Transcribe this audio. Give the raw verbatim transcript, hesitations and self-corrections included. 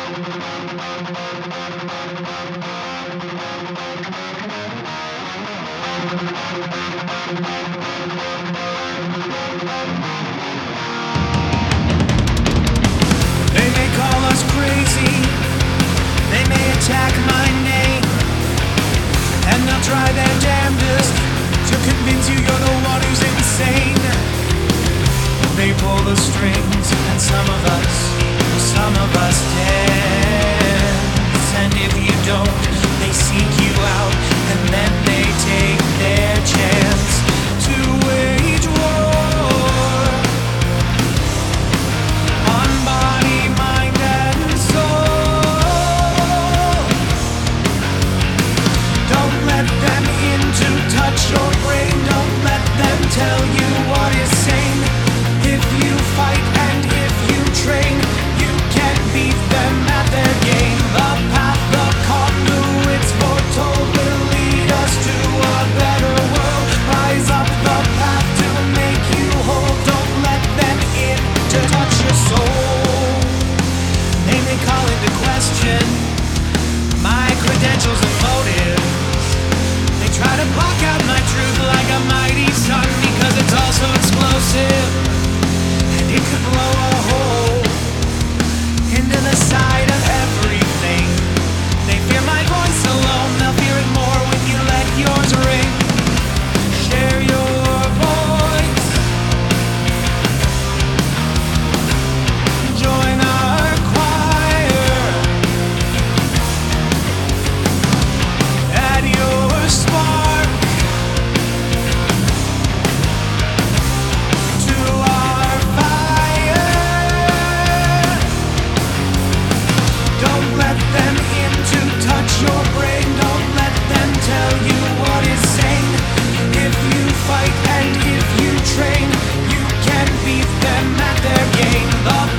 They may call us crazy, they may attack my name, and they'll try their damnedest to convince you you're the one who's insane. They pull the strings, and some of us, some of us dance. And if you don't, they seek you out, and then they take their chance to wage war on body, mind, and soul. Don't let them in to touch your brain. Don't let them tell you what is sane. If you fight and if you train, you can't beat them at their game. The path, the conduits foretold will lead us to a better world. Rise up the path to make you whole. Don't let them in to touch your soul. They may call into question my credentials and motives. They try to block out my truth like a mighty sun, because it's also explosive. It could blow a hole into the side of everything. They fear my voice alone, they'll fear it more when you let yours ring. Share your voice, join our choir, add your spark to our Don't let them in to touch your brain. Don't let them tell you what is sane. If you fight and if you train, you can beat them at their game. The